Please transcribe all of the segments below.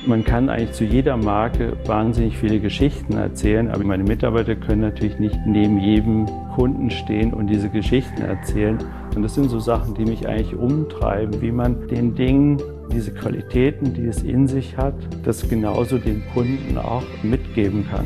Man kann eigentlich zu jeder Marke wahnsinnig viele Geschichten erzählen, aber meine Mitarbeiter können natürlich nicht neben jedem Kunden stehen und diese Geschichten erzählen. Und das sind so Sachen, die mich eigentlich umtreiben, wie man den Dingen, diese Qualitäten, die es in sich hat, das genauso dem Kunden auch mitgeben kann.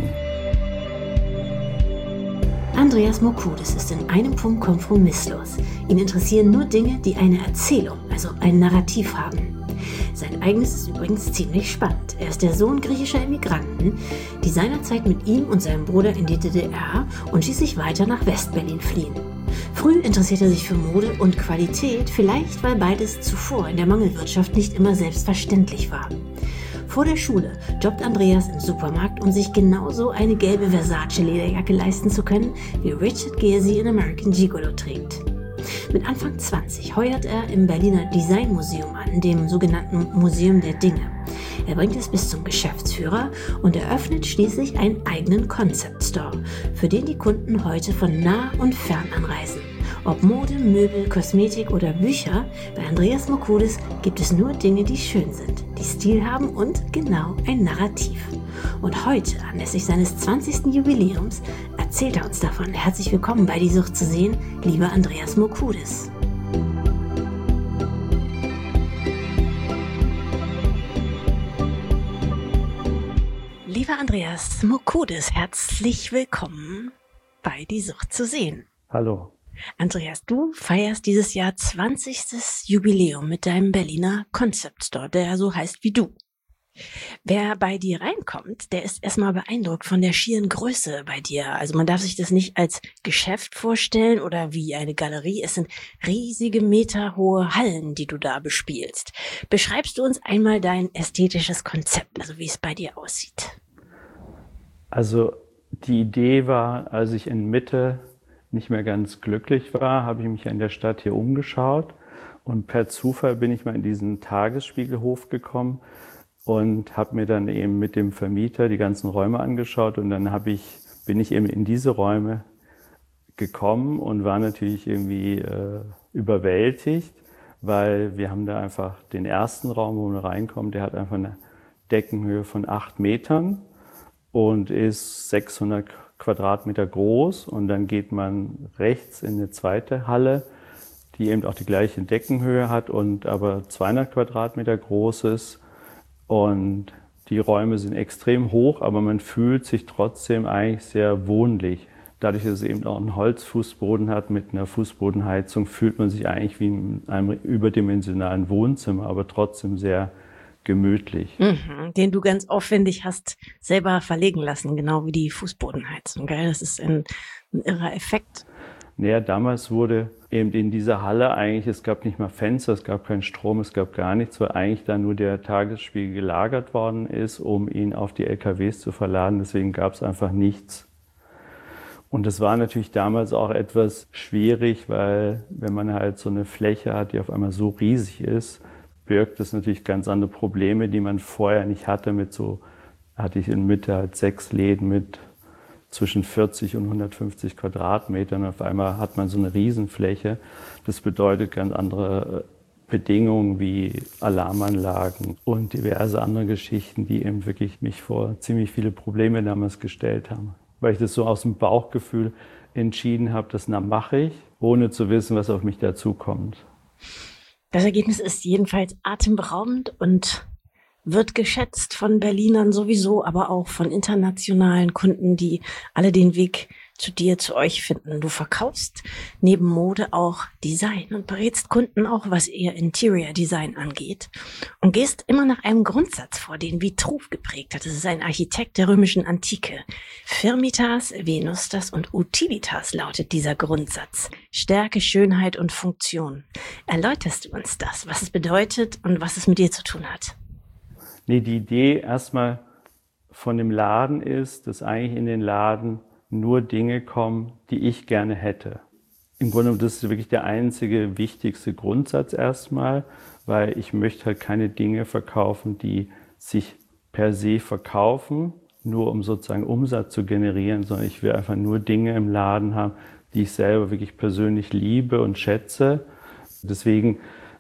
Andreas Mokoudis ist in einem Punkt kompromisslos. Ihn interessieren nur Dinge, die eine Erzählung, also ein Narrativ haben. Sein eigenes ist übrigens ziemlich spannend. Er ist der Sohn griechischer Immigranten, die seinerzeit mit ihm und seinem Bruder in die DDR und schließlich weiter nach West-Berlin fliehen. Früh interessiert er sich für Mode und Qualität, vielleicht weil beides zuvor in der Mangelwirtschaft nicht immer selbstverständlich war. Vor der Schule jobbt Andreas im Supermarkt, um sich genauso eine gelbe Versace-Lederjacke leisten zu können, wie Richard Gere sie in American Gigolo trägt. Mit Anfang 20 heuert er im Berliner Designmuseum an, dem sogenannten Museum der Dinge. Er bringt es bis zum Geschäftsführer und eröffnet schließlich einen eigenen Concept Store, für den die Kunden heute von nah und fern anreisen. Ob Mode, Möbel, Kosmetik oder Bücher, bei Andreas Mokoudis gibt es nur Dinge, die schön sind, die Stil haben und genau ein Narrativ. Und heute, anlässlich seines 20. Jubiläums, erzählt er uns davon. Herzlich willkommen bei Die Sucht zu sehen, lieber Andreas Mokoudis. Lieber Andreas Mokoudis, herzlich willkommen bei Die Sucht zu sehen. Hallo. Andreas, du feierst dieses Jahr 20. Jubiläum mit deinem Berliner Concept Store, der so heißt wie du. Wer bei dir reinkommt, der ist erstmal beeindruckt von der schieren Größe bei dir. Also man darf sich das nicht als Geschäft vorstellen oder wie eine Galerie. Es sind riesige meterhohe Hallen, die du da bespielst. Beschreibst du uns einmal dein ästhetisches Konzept, also wie es bei dir aussieht? Also die Idee war, als ich in Mitte nicht mehr ganz glücklich war, habe ich mich in der Stadt hier umgeschaut und per Zufall bin ich mal in diesen Tagesspiegelhof gekommen und habe mir dann eben mit dem Vermieter die ganzen Räume angeschaut und dann bin ich eben in diese Räume gekommen und war natürlich irgendwie überwältigt, weil wir haben da einfach den ersten Raum, wo wir reinkommen, der hat einfach eine Deckenhöhe von 8 Metern und ist 600 Quadratmeter groß und dann geht man rechts in eine zweite Halle, die eben auch die gleiche Deckenhöhe hat und aber 200 Quadratmeter groß ist und die Räume sind extrem hoch, aber man fühlt sich trotzdem eigentlich sehr wohnlich. Dadurch, dass es eben auch einen Holzfußboden hat mit einer Fußbodenheizung, fühlt man sich eigentlich wie in einem überdimensionalen Wohnzimmer, aber trotzdem sehr gemütlich. Den du ganz aufwendig hast selber verlegen lassen, genau wie die Fußbodenheizung, gell? Das ist ein irrer Effekt. Naja, damals wurde eben in dieser Halle eigentlich, es gab nicht mal Fenster, es gab keinen Strom, es gab gar nichts, weil eigentlich da nur der Tagesspiegel gelagert worden ist, um ihn auf die LKWs zu verladen. Deswegen gab es einfach nichts. Und das war natürlich damals auch etwas schwierig, weil wenn man halt so eine Fläche hat, die auf einmal so riesig ist, birgt das natürlich ganz andere Probleme, die man vorher nicht hatte. Hatte ich in Mitte halt 6 Läden mit zwischen 40 und 150 Quadratmetern. Auf einmal hat man so eine Riesenfläche. Das bedeutet ganz andere Bedingungen wie Alarmanlagen und diverse andere Geschichten, die eben wirklich mich vor ziemlich viele Probleme damals gestellt haben. Weil ich das so aus dem Bauchgefühl entschieden habe, das mache ich, ohne zu wissen, was auf mich dazukommt. Das Ergebnis ist jedenfalls atemberaubend und wird geschätzt von Berlinern sowieso, aber auch von internationalen Kunden, die alle den Weg zu dir, zu euch finden. Du verkaufst neben Mode auch Design und berätst Kunden auch, was ihr Interior Design angeht und gehst immer nach einem Grundsatz vor, den Vitruv geprägt hat. Das ist ein Architekt der römischen Antike. Firmitas, Venustas und Utilitas lautet dieser Grundsatz. Stärke, Schönheit und Funktion. Erläuterst du uns das, was es bedeutet und was es mit dir zu tun hat? Nee, die Idee erstmal von dem Laden ist, dass eigentlich in den Laden nur Dinge kommen, die ich gerne hätte. Im Grunde genommen, das ist wirklich der einzige wichtigste Grundsatz erstmal, weil ich möchte halt keine Dinge verkaufen, die sich per se verkaufen, nur um sozusagen Umsatz zu generieren, sondern ich will einfach nur Dinge im Laden haben, die ich selber wirklich persönlich liebe und schätze. Deswegen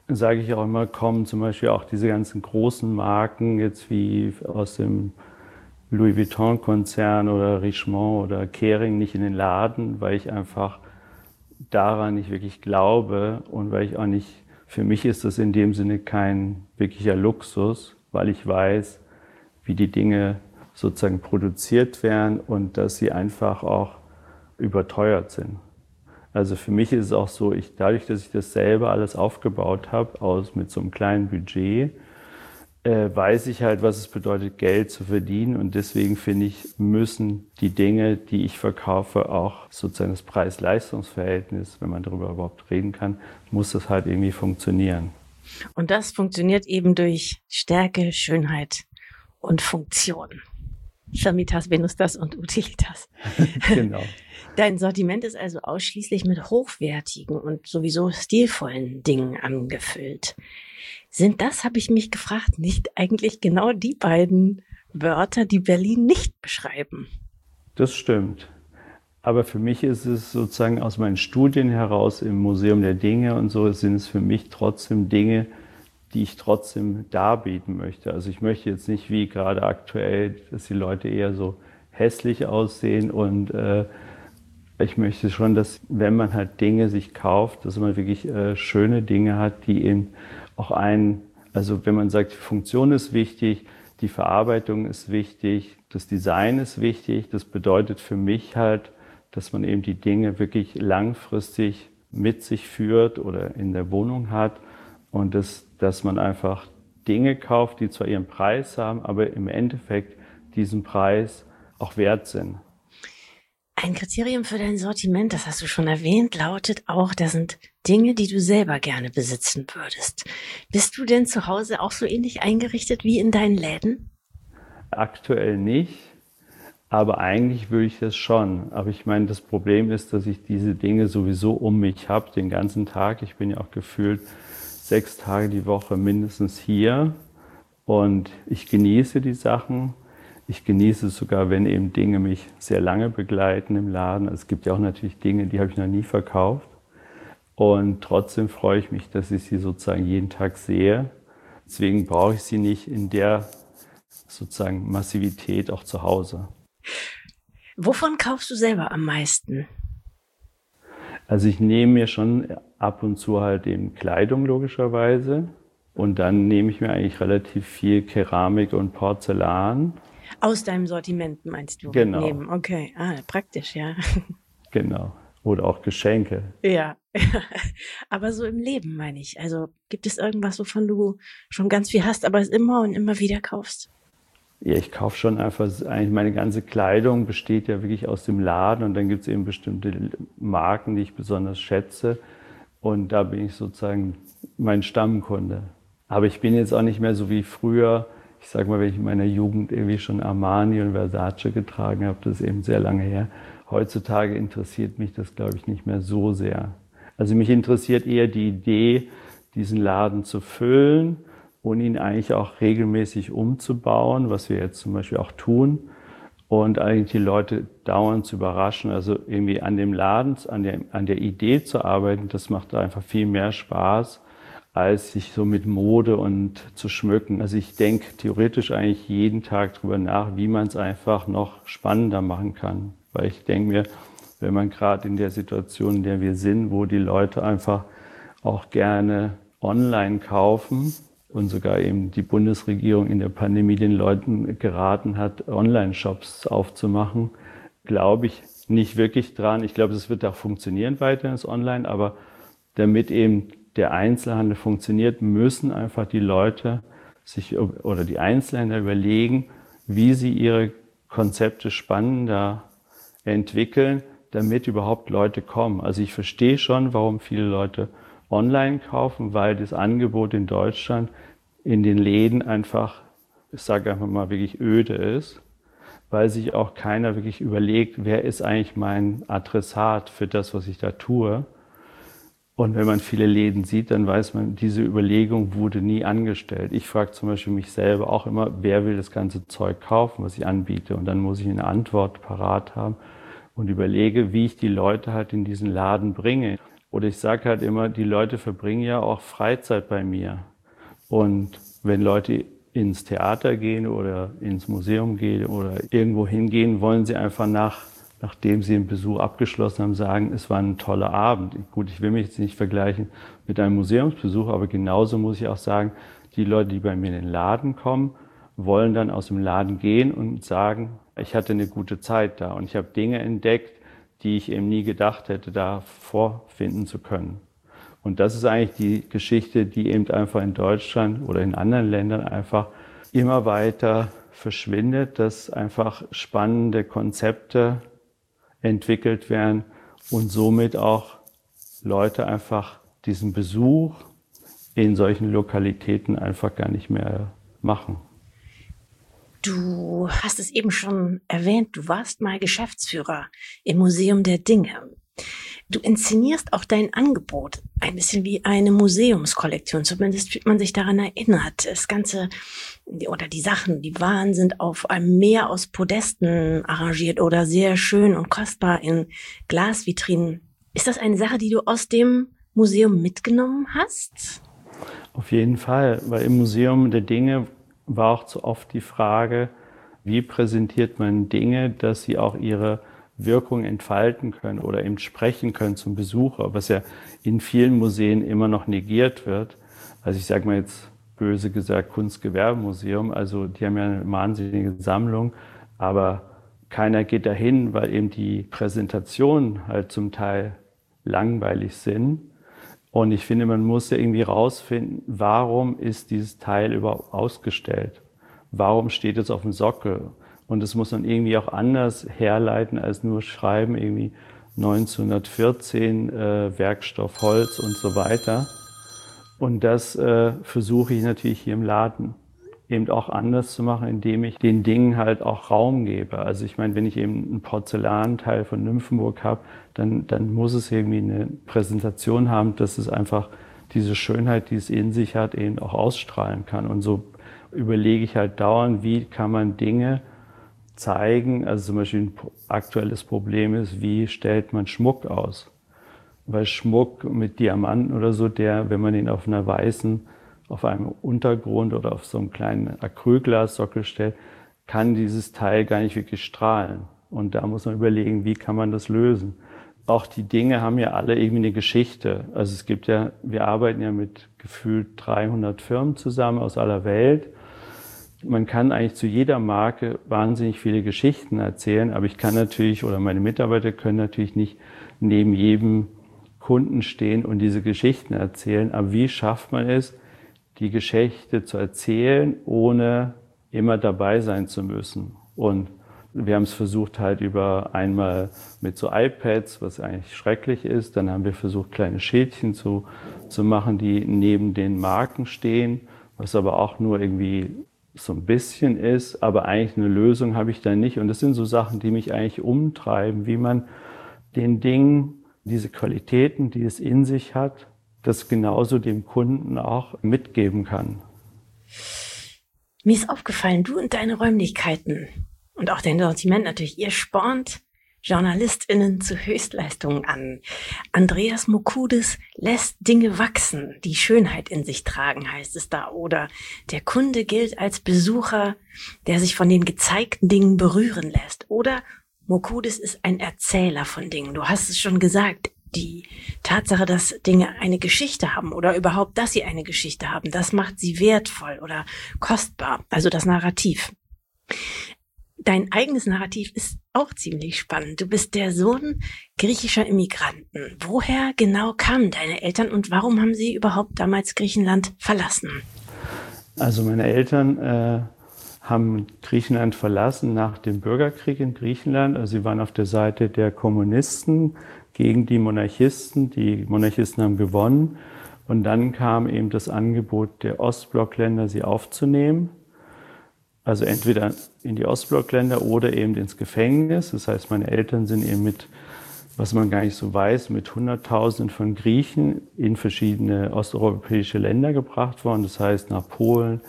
sage ich auch immer, kommen zum Beispiel auch diese ganzen großen Marken jetzt wie aus dem Louis Vuitton-Konzern oder Richemont oder Kering nicht in den Laden, weil ich einfach daran nicht wirklich glaube und weil ich auch nicht, für mich ist das in dem Sinne kein wirklicher Luxus, weil ich weiß, wie die Dinge sozusagen produziert werden und dass sie einfach auch überteuert sind. Also für mich ist es auch so, dadurch, dass ich das selber alles aufgebaut habe, mit so einem kleinen Budget, weiß ich halt, was es bedeutet, Geld zu verdienen. Und deswegen finde ich, müssen die Dinge, die ich verkaufe, auch sozusagen das Preis-Leistungs-Verhältnis, wenn man darüber überhaupt reden kann, muss das halt irgendwie funktionieren. Und das funktioniert eben durch Stärke, Schönheit und Funktion. Firmitas, Venustas und Utilitas. Genau. Dein Sortiment ist also ausschließlich mit hochwertigen und sowieso stilvollen Dingen angefüllt. Sind das, habe ich mich gefragt, nicht eigentlich genau die beiden Wörter, die Berlin nicht beschreiben? Das stimmt. Aber für mich ist es sozusagen aus meinen Studien heraus im Museum der Dinge und so, sind es für mich trotzdem Dinge, die ich trotzdem darbieten möchte. Also ich möchte jetzt nicht wie gerade aktuell, dass die Leute eher so hässlich aussehen und ich möchte schon, dass wenn man halt Dinge sich kauft, dass man wirklich schöne Dinge hat, die eben auch also wenn man sagt, die Funktion ist wichtig, die Verarbeitung ist wichtig, das Design ist wichtig, das bedeutet für mich halt, dass man eben die Dinge wirklich langfristig mit sich führt oder in der Wohnung hat und dass man einfach Dinge kauft, die zwar ihren Preis haben, aber im Endeffekt diesen Preis auch wert sind. Ein Kriterium für dein Sortiment, das hast du schon erwähnt, lautet auch, das sind Dinge, die du selber gerne besitzen würdest. Bist du denn zu Hause auch so ähnlich eingerichtet wie in deinen Läden? Aktuell nicht, aber eigentlich würde ich das schon. Aber ich meine, das Problem ist, dass ich diese Dinge sowieso um mich habe, den ganzen Tag. Ich bin ja auch gefühlt 6 Tage die Woche mindestens hier und ich genieße die Sachen. Ich genieße es sogar, wenn eben Dinge mich sehr lange begleiten im Laden. Es gibt ja auch natürlich Dinge, die habe ich noch nie verkauft. Und trotzdem freue ich mich, dass ich sie sozusagen jeden Tag sehe. Deswegen brauche ich sie nicht in der sozusagen Massivität auch zu Hause. Wovon kaufst du selber am meisten? Also ich nehme mir schon ab und zu halt eben Kleidung logischerweise. Und dann nehme ich mir eigentlich relativ viel Keramik und Porzellan. Aus deinem Sortiment meinst du? Genau. Nehmen. Okay, praktisch, ja. Genau. Oder auch Geschenke. Ja, aber so im Leben meine ich. Also gibt es irgendwas, wovon du schon ganz viel hast, aber es immer und immer wieder kaufst? Ja, ich kaufe schon einfach, eigentlich meine ganze Kleidung besteht ja wirklich aus dem Laden und dann gibt es eben bestimmte Marken, die ich besonders schätze und da bin ich sozusagen mein Stammkunde. Aber ich bin jetzt auch nicht mehr so wie früher. Ich sage mal, wenn ich in meiner Jugend irgendwie schon Armani und Versace getragen habe, das ist eben sehr lange her. Heutzutage interessiert mich das, glaube ich, nicht mehr so sehr. Also mich interessiert eher die Idee, diesen Laden zu füllen und ihn eigentlich auch regelmäßig umzubauen, was wir jetzt zum Beispiel auch tun. Und eigentlich die Leute dauernd zu überraschen, also irgendwie an dem Laden, an der Idee zu arbeiten, das macht einfach viel mehr Spaß, als sich so mit Mode und zu schmücken. Also ich denke theoretisch eigentlich jeden Tag drüber nach, wie man es einfach noch spannender machen kann. Weil ich denke mir, wenn man gerade in der Situation, in der wir sind, wo die Leute einfach auch gerne online kaufen und sogar eben die Bundesregierung in der Pandemie den Leuten geraten hat, Online-Shops aufzumachen, glaube ich nicht wirklich dran. Ich glaube, es wird auch funktionieren weiterhin, das Online, aber damit eben der Einzelhandel funktioniert, müssen einfach die Leute sich oder die Einzelhändler überlegen, wie sie ihre Konzepte spannender entwickeln, damit überhaupt Leute kommen. Also ich verstehe schon, warum viele Leute online kaufen, weil das Angebot in Deutschland in den Läden einfach, ich sage einfach mal, wirklich öde ist, weil sich auch keiner wirklich überlegt, wer ist eigentlich mein Adressat für das, was ich da tue. Und wenn man viele Läden sieht, dann weiß man, diese Überlegung wurde nie angestellt. Ich frage zum Beispiel mich selber auch immer, wer will das ganze Zeug kaufen, was ich anbiete? Und dann muss ich eine Antwort parat haben und überlege, wie ich die Leute halt in diesen Laden bringe. Oder ich sage halt immer, die Leute verbringen ja auch Freizeit bei mir. Und wenn Leute ins Theater gehen oder ins Museum gehen oder irgendwo hingehen, wollen sie einfach nachdem sie den Besuch abgeschlossen haben, sagen, es war ein toller Abend. Gut, ich will mich jetzt nicht vergleichen mit einem Museumsbesuch, aber genauso muss ich auch sagen, die Leute, die bei mir in den Laden kommen, wollen dann aus dem Laden gehen und sagen, ich hatte eine gute Zeit da und ich habe Dinge entdeckt, die ich eben nie gedacht hätte, da vorfinden zu können. Und das ist eigentlich die Geschichte, die eben einfach in Deutschland oder in anderen Ländern einfach immer weiter verschwindet, dass einfach spannende Konzepte entwickelt werden und somit auch Leute einfach diesen Besuch in solchen Lokalitäten einfach gar nicht mehr machen. Du hast es eben schon erwähnt, du warst mal Geschäftsführer im Museum der Dinge. Du inszenierst auch dein Angebot ein bisschen wie eine Museumskollektion. Zumindest fühlt man sich daran erinnert. Das Ganze oder die Sachen, die Waren sind auf einem Meer aus Podesten arrangiert oder sehr schön und kostbar in Glasvitrinen. Ist das eine Sache, die du aus dem Museum mitgenommen hast? Auf jeden Fall, weil im Museum der Dinge war auch zu oft die Frage, wie präsentiert man Dinge, dass sie auch ihre Wirkung entfalten können oder eben sprechen können zum Besucher, was ja in vielen Museen immer noch negiert wird. Also ich sage mal jetzt böse gesagt Kunstgewerbemuseum, also die haben ja eine wahnsinnige Sammlung, aber keiner geht dahin, weil eben die Präsentationen halt zum Teil langweilig sind. Und ich finde, man muss ja irgendwie rausfinden, warum ist dieses Teil überhaupt ausgestellt? Warum steht es auf dem Sockel? Und das muss man irgendwie auch anders herleiten, als nur schreiben, irgendwie 1914, Werkstoff Holz und so weiter. Und das versuche ich natürlich hier im Laden eben auch anders zu machen, indem ich den Dingen halt auch Raum gebe. Also ich meine, wenn ich eben ein Porzellanteil von Nymphenburg habe, dann muss es irgendwie eine Präsentation haben, dass es einfach diese Schönheit, die es in sich hat, eben auch ausstrahlen kann. Und so überlege ich halt dauernd, wie kann man Dinge zeigen. Also zum Beispiel ein aktuelles Problem ist, wie stellt man Schmuck aus? Weil Schmuck mit Diamanten oder so, der, wenn man ihn auf einer weißen, auf einem Untergrund oder auf so einem kleinen Acrylglassockel stellt, kann dieses Teil gar nicht wirklich strahlen. Und da muss man überlegen, wie kann man das lösen. Auch die Dinge haben ja alle irgendwie eine Geschichte. Also es gibt ja, wir arbeiten ja mit gefühlt 300 Firmen zusammen aus aller Welt. Man kann eigentlich zu jeder Marke wahnsinnig viele Geschichten erzählen, aber ich kann natürlich, oder meine Mitarbeiter können natürlich nicht neben jedem Kunden stehen und diese Geschichten erzählen. Aber wie schafft man es, die Geschichte zu erzählen, ohne immer dabei sein zu müssen? Und wir haben es versucht halt über einmal mit so iPads, was eigentlich schrecklich ist. Dann haben wir versucht, kleine Schildchen zu machen, die neben den Marken stehen, was aber auch nur irgendwie so ein bisschen ist. Aber eigentlich eine Lösung habe ich da nicht. Und das sind so Sachen, die mich eigentlich umtreiben, wie man den Dingen, diese Qualitäten, die es in sich hat, das genauso dem Kunden auch mitgeben kann. Mir ist aufgefallen, du und deine Räumlichkeiten und auch dein Sortiment natürlich, ihr spornt JournalistInnen zu Höchstleistungen an. Andreas Mokoudis lässt Dinge wachsen, die Schönheit in sich tragen, heißt es da. Oder der Kunde gilt als Besucher, der sich von den gezeigten Dingen berühren lässt. Oder Mokoudis ist ein Erzähler von Dingen. Du hast es schon gesagt, die Tatsache, dass Dinge eine Geschichte haben oder überhaupt, dass sie eine Geschichte haben, das macht sie wertvoll oder kostbar, also das Narrativ. Dein eigenes Narrativ ist auch ziemlich spannend. Du bist der Sohn griechischer Immigranten. Woher genau kamen deine Eltern und warum haben sie überhaupt damals Griechenland verlassen? Also meine Eltern haben Griechenland verlassen nach dem Bürgerkrieg in Griechenland. Also sie waren auf der Seite der Kommunisten gegen die Monarchisten. Die Monarchisten haben gewonnen. Und dann kam eben das Angebot der Ostblockländer, sie aufzunehmen. Also entweder in die Ostblockländer oder eben ins Gefängnis. Das heißt, meine Eltern sind eben mit, was man gar nicht so weiß, mit Hunderttausenden von Griechen in verschiedene osteuropäische Länder gebracht worden. Das heißt nach Polen,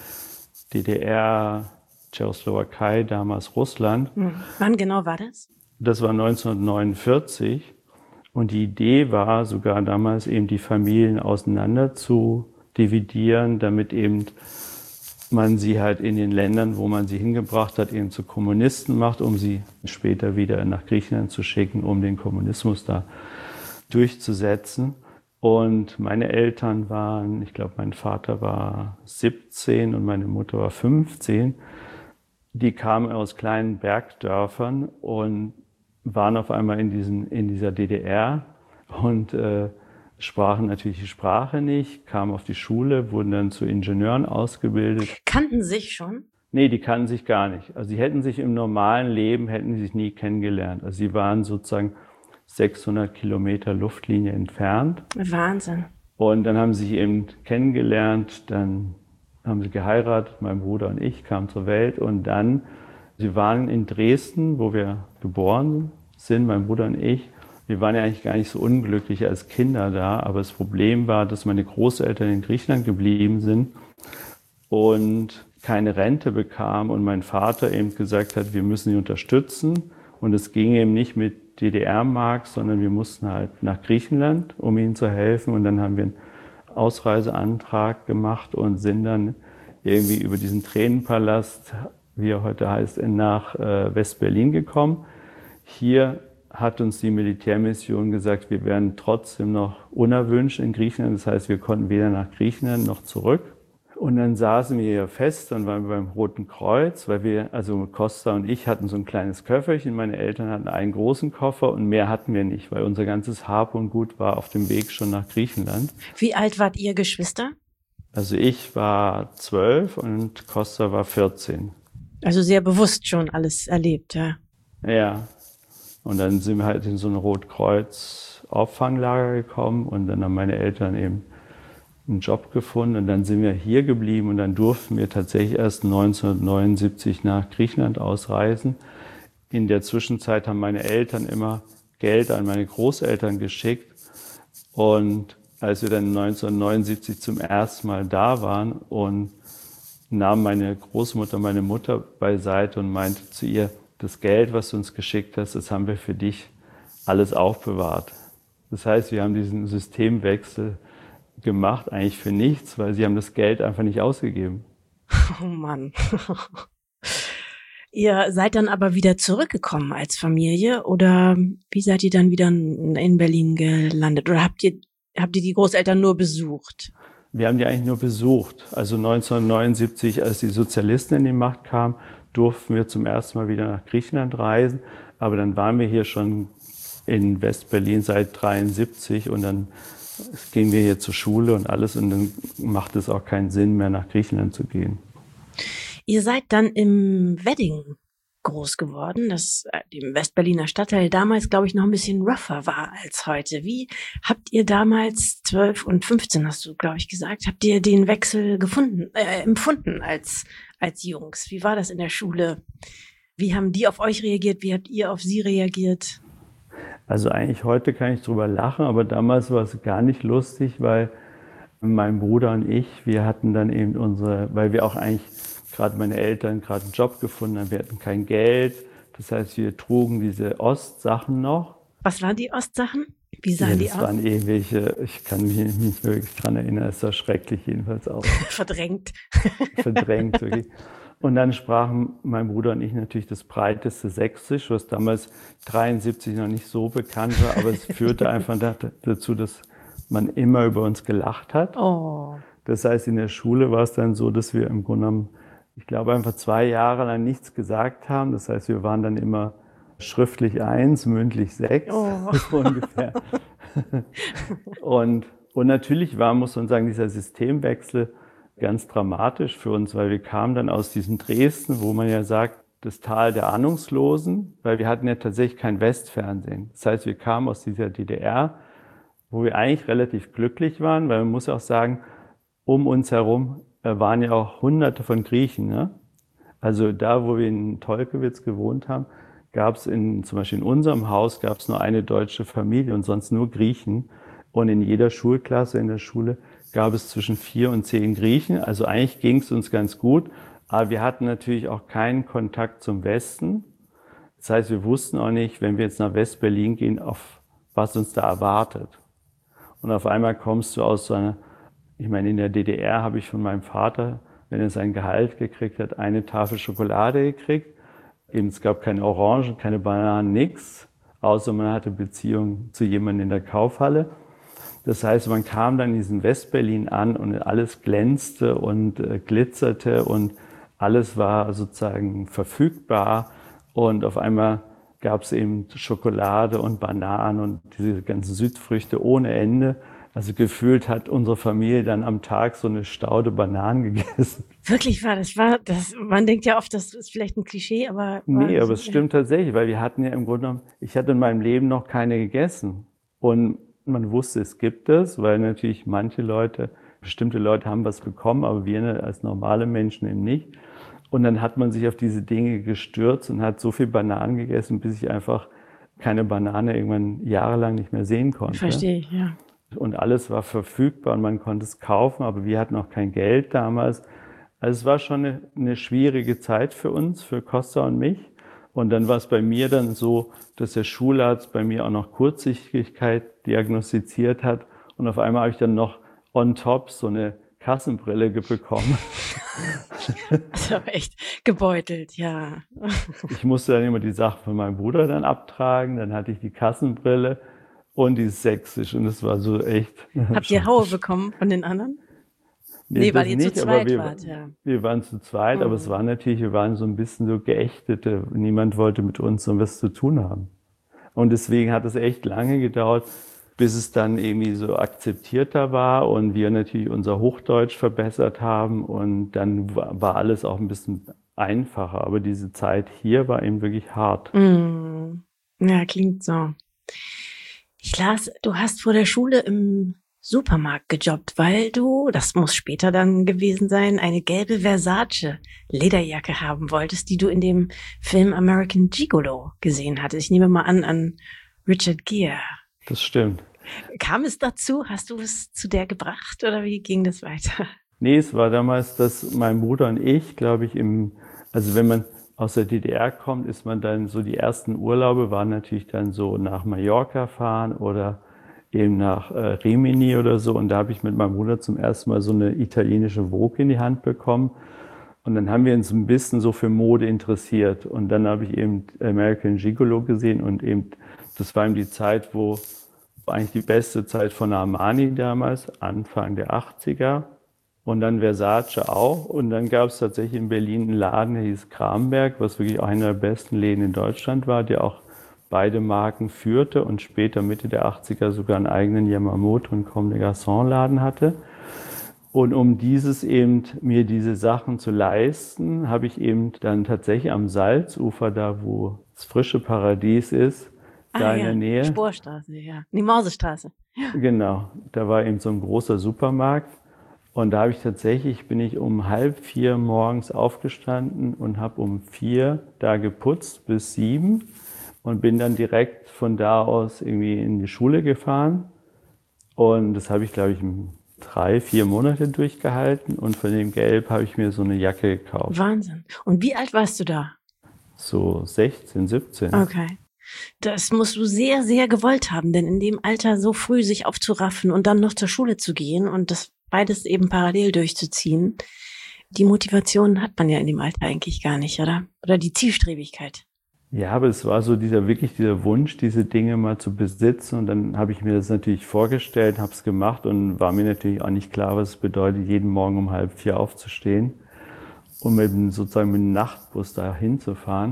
DDR, Tschechoslowakei, damals Russland. Wann genau war das? Das war 1949. Und die Idee war sogar damals eben die Familien auseinander zu dividieren, damit eben man sie halt in den Ländern, wo man sie hingebracht hat, eben zu Kommunisten macht, um sie später wieder nach Griechenland zu schicken, um den Kommunismus da durchzusetzen. Und meine Eltern waren, ich glaube, mein Vater war 17 und meine Mutter war 15. Die kamen aus kleinen Bergdörfern und waren auf einmal in dieser DDR und sprachen natürlich die Sprache nicht, kamen auf die Schule, wurden dann zu Ingenieuren ausgebildet. Kannten sich schon? Nee, die kannten sich gar nicht. Also sie hätten sich im normalen Leben, hätten sie sich nie kennengelernt. Also sie waren sozusagen 600 Kilometer Luftlinie entfernt. Wahnsinn. Und dann haben sie sich eben kennengelernt, dann haben sie geheiratet, mein Bruder und ich kamen zur Welt und dann, sie waren in Dresden, wo wir geboren sind, mein Bruder und ich. Wir waren ja eigentlich gar nicht so unglücklich als Kinder da, aber das Problem war, dass meine Großeltern in Griechenland geblieben sind und keine Rente bekamen und mein Vater eben gesagt hat, wir müssen sie unterstützen und es ging eben nicht mit DDR-Mark, sondern wir mussten halt nach Griechenland, um ihnen zu helfen und dann haben wir einen Ausreiseantrag gemacht und sind dann irgendwie über diesen Tränenpalast, wie er heute heißt, nach West-Berlin gekommen. Hier hat uns die Militärmission gesagt, wir wären trotzdem noch unerwünscht in Griechenland. Das heißt, wir konnten weder nach Griechenland noch zurück. Und dann saßen wir hier fest, dann waren wir beim Roten Kreuz, weil wir, also Costa und ich hatten so ein kleines Köfferchen, meine Eltern hatten einen großen Koffer und mehr hatten wir nicht, weil unser ganzes Hab und Gut war auf dem Weg schon nach Griechenland. Wie alt wart ihr Geschwister? Also ich war 12 und Costa war 14. Also sehr bewusst schon alles erlebt, ja. Ja. Und dann sind wir halt in so ein Rotkreuz-Auffanglager gekommen und dann haben meine Eltern eben einen Job gefunden und dann sind wir hier geblieben und dann durften wir tatsächlich erst 1979 nach Griechenland ausreisen. In der Zwischenzeit haben meine Eltern immer Geld an meine Großeltern geschickt und als wir dann 1979 zum ersten Mal da waren und nahm meine Großmutter meine Mutter beiseite und meinte zu ihr, das Geld, was du uns geschickt hast, das haben wir für dich alles aufbewahrt. Das heißt, wir haben diesen Systemwechsel gemacht, eigentlich für nichts, weil sie haben das Geld einfach nicht ausgegeben. Oh Mann. Ihr seid dann aber wieder zurückgekommen als Familie oder wie seid ihr dann wieder in Berlin gelandet? Oder habt ihr die Großeltern nur besucht? Wir haben die eigentlich nur besucht. Also 1979, als die Sozialisten in die Macht kamen, durften wir zum ersten Mal wieder nach Griechenland reisen. Aber dann waren wir hier schon in West-Berlin seit 1973 und dann gingen wir hier zur Schule und alles und dann macht es auch keinen Sinn mehr, nach Griechenland zu gehen. Ihr seid dann im Wedding groß geworden, das im Westberliner Stadtteil damals, glaube ich, noch ein bisschen rougher war als heute. Wie habt ihr damals, 12 und 15 hast du, glaube ich, gesagt, habt ihr den Wechsel empfunden als Jungs? Wie war das in der Schule? Wie haben die auf euch reagiert? Wie habt ihr auf sie reagiert? Also eigentlich heute kann ich drüber lachen, aber damals war es gar nicht lustig, weil mein Bruder und ich, wir hatten dann eben weil wir auch eigentlich gerade meine Eltern gerade einen Job gefunden haben, wir hatten kein Geld. Das heißt, wir trugen diese Ostsachen noch. Was waren die Ostsachen? Wie sahen die aus? Das waren irgendwelche, ich kann mich nicht wirklich dran erinnern, es sah schrecklich jedenfalls aus. Verdrängt. Verdrängt, wirklich. Und dann sprachen mein Bruder und ich natürlich das breiteste Sächsisch, was damals 1973 noch nicht so bekannt war, aber es führte einfach dazu, dass man immer über uns gelacht hat. Oh. Das heißt, in der Schule war es dann so, dass wir im Grunde genommen, ich glaube, einfach 2 Jahre lang nichts gesagt haben. Das heißt, wir waren dann immer schriftlich 1, mündlich 6, so ungefähr. Und natürlich muss man sagen, dieser Systemwechsel ganz dramatisch für uns, weil wir kamen dann aus diesem Dresden, wo man ja sagt, das Tal der Ahnungslosen, weil wir hatten ja tatsächlich kein Westfernsehen. Das heißt, wir kamen aus dieser DDR, wo wir eigentlich relativ glücklich waren, weil man muss auch sagen, um uns herum waren ja auch Hunderte von Griechen. Ne? Also da, wo wir in Tolkewitz gewohnt haben, gab es zum Beispiel in unserem Haus gab es nur eine deutsche Familie und sonst nur Griechen. Und in jeder Schulklasse in der Schule gab es zwischen 4 und 10 Griechen. Also eigentlich ging es uns ganz gut. Aber wir hatten natürlich auch keinen Kontakt zum Westen. Das heißt, wir wussten auch nicht, wenn wir jetzt nach West-Berlin gehen, auf was uns da erwartet. Und auf einmal kommst du aus so einer, ich meine, in der DDR habe ich von meinem Vater, wenn er sein Gehalt gekriegt hat, eine Tafel Schokolade gekriegt. Eben, es gab keine Orangen, keine Bananen, nichts, außer man hatte Beziehung zu jemandem in der Kaufhalle. Das heißt, man kam dann in diesem Westberlin an und alles glänzte und glitzerte und alles war sozusagen verfügbar. Und auf einmal gab es eben Schokolade und Bananen und diese ganzen Südfrüchte ohne Ende. Also gefühlt hat unsere Familie dann am Tag so eine Staude Bananen gegessen. Wirklich man denkt ja oft, das ist vielleicht ein Klischee, aber... Nee, aber es stimmt tatsächlich, weil wir hatten ja im Grunde genommen, ich hatte in meinem Leben noch keine gegessen. Und man wusste, es gibt es, weil natürlich bestimmte Leute haben was bekommen, aber wir als normale Menschen eben nicht. Und dann hat man sich auf diese Dinge gestürzt und hat so viel Bananen gegessen, bis ich einfach keine Banane irgendwann jahrelang nicht mehr sehen konnte. Verstehe ich, ja. Und alles war verfügbar und man konnte es kaufen, aber wir hatten auch kein Geld damals. Also es war schon eine schwierige Zeit für uns, für Costa und mich. Und dann war es bei mir dann so, dass der Schularzt bei mir auch noch Kurzsichtigkeit diagnostiziert hat. Und auf einmal habe ich dann noch on top so eine Kassenbrille bekommen. Also aber echt gebeutelt, ja. Ich musste dann immer die Sachen von meinem Bruder dann abtragen. Dann hatte ich die Kassenbrille und die Sächsisch. Und das war so echt... Habt ihr Haue bekommen von den anderen? Nee, weil ihr zu zweit wart, ja. Wir waren zu zweit, aber es war natürlich, wir waren so ein bisschen so Geächtete. Niemand wollte mit uns so was zu tun haben. Und deswegen hat es echt lange gedauert, bis es dann irgendwie so akzeptierter war und wir natürlich unser Hochdeutsch verbessert haben. Und dann war alles auch ein bisschen einfacher. Aber diese Zeit hier war eben wirklich hart. Ja, klingt so. Ich las, du hast vor der Schule im Supermarkt gejobbt, weil du, das muss später dann gewesen sein, eine gelbe Versace-Lederjacke haben wolltest, die du in dem Film American Gigolo gesehen hattest. Ich nehme mal an Richard Gere. Das stimmt. Kam es dazu? Hast du es zu der gebracht oder wie ging das weiter? Nee, es war damals, dass mein Bruder und ich, glaube ich, also wenn man aus der DDR kommt, ist man dann so, die ersten Urlaube waren natürlich dann so nach Mallorca fahren oder eben nach Rimini oder so. Und da habe ich mit meinem Bruder zum ersten Mal so eine italienische Vogue in die Hand bekommen. Und dann haben wir uns ein bisschen so für Mode interessiert. Und dann habe ich eben American Gigolo gesehen und eben, das war eben die Zeit, wo eigentlich die beste Zeit von Armani damals, Anfang der 80er. Und dann Versace auch. Und dann gab es tatsächlich in Berlin einen Laden, der hieß Kramberg, was wirklich einer der besten Läden in Deutschland war, der auch beide Marken führte und später Mitte der 80er sogar einen eigenen Yamamoto und Comme des Garçons Laden hatte. Und um mir diese Sachen zu leisten, habe ich eben dann tatsächlich am Salzufer, da wo das frische Paradies ist, da in der Nähe. Sporstraße, ja. Die Mausestraße. Ja. Genau, da war eben so ein großer Supermarkt. Und da bin ich um 3:30 morgens aufgestanden und habe um 4 da geputzt bis 7 und bin dann direkt von da aus irgendwie in die Schule gefahren. Und das habe ich, glaube ich, 3-4 Monate durchgehalten. Und von dem Geld habe ich mir so eine Jacke gekauft. Wahnsinn. Und wie alt warst du da? So 16, 17. Okay. Das musst du sehr, sehr gewollt haben, denn in dem Alter so früh sich aufzuraffen und dann noch zur Schule zu gehen und das beides eben parallel durchzuziehen, die Motivation hat man ja in dem Alter eigentlich gar nicht, oder? Oder die Zielstrebigkeit. Ja, aber es war so dieser Wunsch, diese Dinge mal zu besitzen. Und dann habe ich mir das natürlich vorgestellt, habe es gemacht und war mir natürlich auch nicht klar, was es bedeutet, jeden Morgen um 3:30 aufzustehen, um eben sozusagen mit dem Nachtbus da hinzufahren.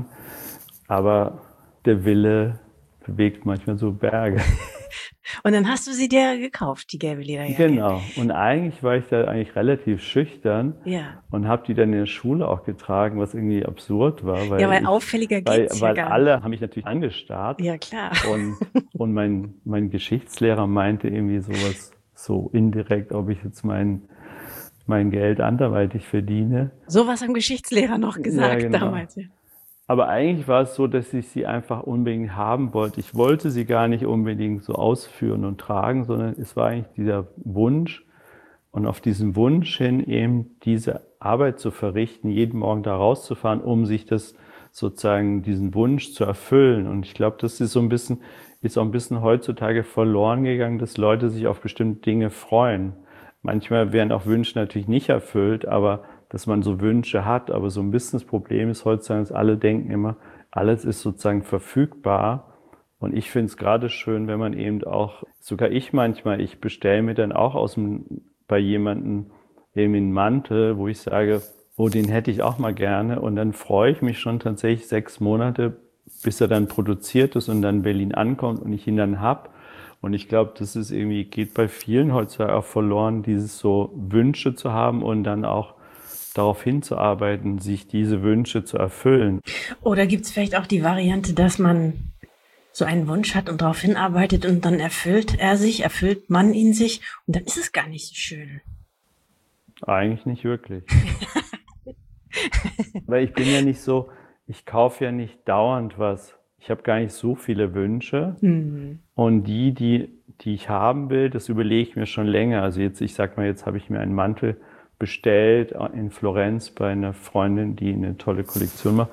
Aber der Wille bewegt manchmal so Berge. Und dann hast du sie dir gekauft, die gelbe Lederjacke. Genau. Und eigentlich war ich da relativ schüchtern und habe die dann in der Schule auch getragen, was irgendwie absurd war. Weil auffälliger geht's ja gar nicht. Weil alle haben mich natürlich angestarrt. Ja, klar. Und mein Geschichtslehrer meinte irgendwie sowas so indirekt, ob ich jetzt mein Geld anderweitig verdiene. Sowas haben Geschichtslehrer noch gesagt damals, ja. Aber eigentlich war es so, dass ich sie einfach unbedingt haben wollte. Ich wollte sie gar nicht unbedingt so ausführen und tragen, sondern es war eigentlich dieser Wunsch. Und auf diesen Wunsch hin eben diese Arbeit zu verrichten, jeden Morgen da rauszufahren, um sich das sozusagen diesen Wunsch zu erfüllen. Und ich glaube, das ist so ein bisschen ist auch ein bisschen heutzutage verloren gegangen, dass Leute sich auf bestimmte Dinge freuen. Manchmal werden auch Wünsche natürlich nicht erfüllt, aber dass man so Wünsche hat. Aber so ein bisschen das Problem ist heutzutage, dass alle denken immer, alles ist sozusagen verfügbar. Und ich finde es gerade schön, wenn man eben auch, sogar ich manchmal, ich bestelle mir dann auch bei jemandem irgendwie einen Mantel, wo ich sage, oh, den hätte ich auch mal gerne. Und dann freue ich mich schon tatsächlich 6 Monate, bis er dann produziert ist und dann in Berlin ankommt und ich ihn dann hab. Und ich glaube, das ist irgendwie, geht bei vielen heutzutage auch verloren, dieses so Wünsche zu haben und dann auch darauf hinzuarbeiten, sich diese Wünsche zu erfüllen. Oder gibt es vielleicht auch die Variante, dass man so einen Wunsch hat und darauf hinarbeitet und dann erfüllt man ihn sich und dann ist es gar nicht so schön. Eigentlich nicht wirklich. Weil ich bin ja nicht so, ich kaufe ja nicht dauernd was. Ich habe gar nicht so viele Wünsche. Und die ich haben will, das überlege ich mir schon länger. Also jetzt, ich sag mal, jetzt habe ich mir einen Mantel bestellt in Florenz bei einer Freundin, die eine tolle Kollektion macht.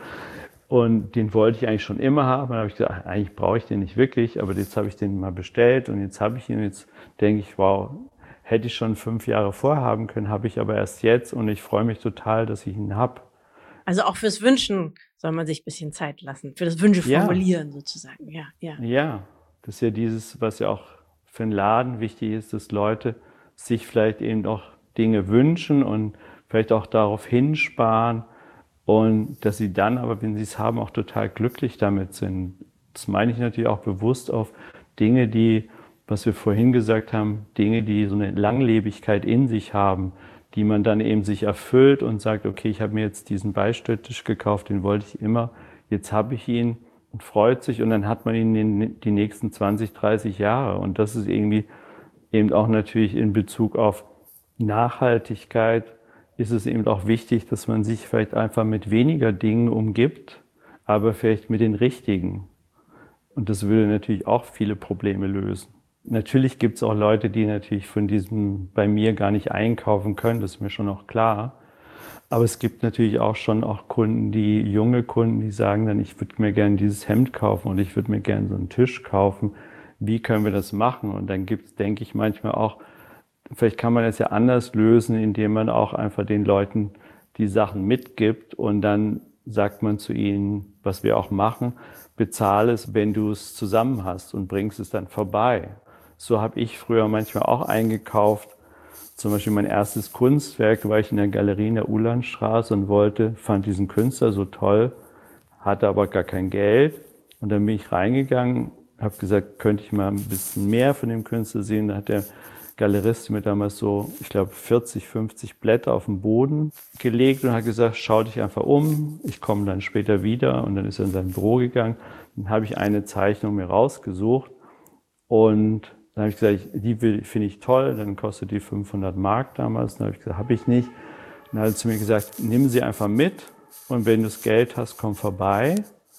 Und den wollte ich eigentlich schon immer haben. Dann habe ich gesagt, eigentlich brauche ich den nicht wirklich, aber jetzt habe ich den mal bestellt und jetzt habe ich ihn. Jetzt denke ich, wow, hätte ich schon 5 Jahre vorher haben können, habe ich aber erst jetzt und ich freue mich total, dass ich ihn habe. Also auch fürs Wünschen soll man sich ein bisschen Zeit lassen, für das Wünsche formulieren sozusagen. Ja, das ist ja dieses, was ja auch für einen Laden wichtig ist, dass Leute sich vielleicht eben auch Dinge wünschen und vielleicht auch darauf hinsparen und dass sie dann aber, wenn sie es haben, auch total glücklich damit sind. Das meine ich natürlich auch bewusst auf Dinge, die, was wir vorhin gesagt haben, Dinge, die so eine Langlebigkeit in sich haben, die man dann eben sich erfüllt und sagt, okay, ich habe mir jetzt diesen Beistelltisch gekauft, den wollte ich immer, jetzt habe ich ihn und freut sich und dann hat man ihn die nächsten 20, 30 Jahre. Und das ist irgendwie eben auch natürlich in Bezug auf Nachhaltigkeit ist es eben auch wichtig, dass man sich vielleicht einfach mit weniger Dingen umgibt, aber vielleicht mit den richtigen. Und das würde natürlich auch viele Probleme lösen. Natürlich gibt es auch Leute, die natürlich von diesem bei mir gar nicht einkaufen können, das ist mir schon auch klar. Aber es gibt natürlich auch schon auch Kunden, junge Kunden, die sagen dann, ich würde mir gerne dieses Hemd kaufen und ich würde mir gerne so einen Tisch kaufen. Wie können wir das machen? Und dann denke ich manchmal auch, vielleicht kann man das ja anders lösen, indem man auch einfach den Leuten die Sachen mitgibt und dann sagt man zu ihnen, was wir auch machen, bezahle es, wenn du es zusammen hast und bringst es dann vorbei. So habe ich früher manchmal auch eingekauft. Zum Beispiel mein erstes Kunstwerk, war ich in der Galerie in der Ulandstraße und fand diesen Künstler so toll, hatte aber gar kein Geld. Und dann bin ich reingegangen, habe gesagt, könnte ich mal ein bisschen mehr von dem Künstler sehen. Da hat der Galerist mir damals so, ich glaube, 40, 50 Blätter auf den Boden gelegt und hat gesagt, schau dich einfach um, ich komme dann später wieder. Und dann ist er in sein Büro gegangen. Dann habe ich eine Zeichnung mir rausgesucht und dann habe ich gesagt, die finde ich toll, dann kostet die 500 Mark damals. Dann habe ich gesagt, habe ich nicht. Dann hat er zu mir gesagt, nimm sie einfach mit und wenn du das Geld hast, komm vorbei.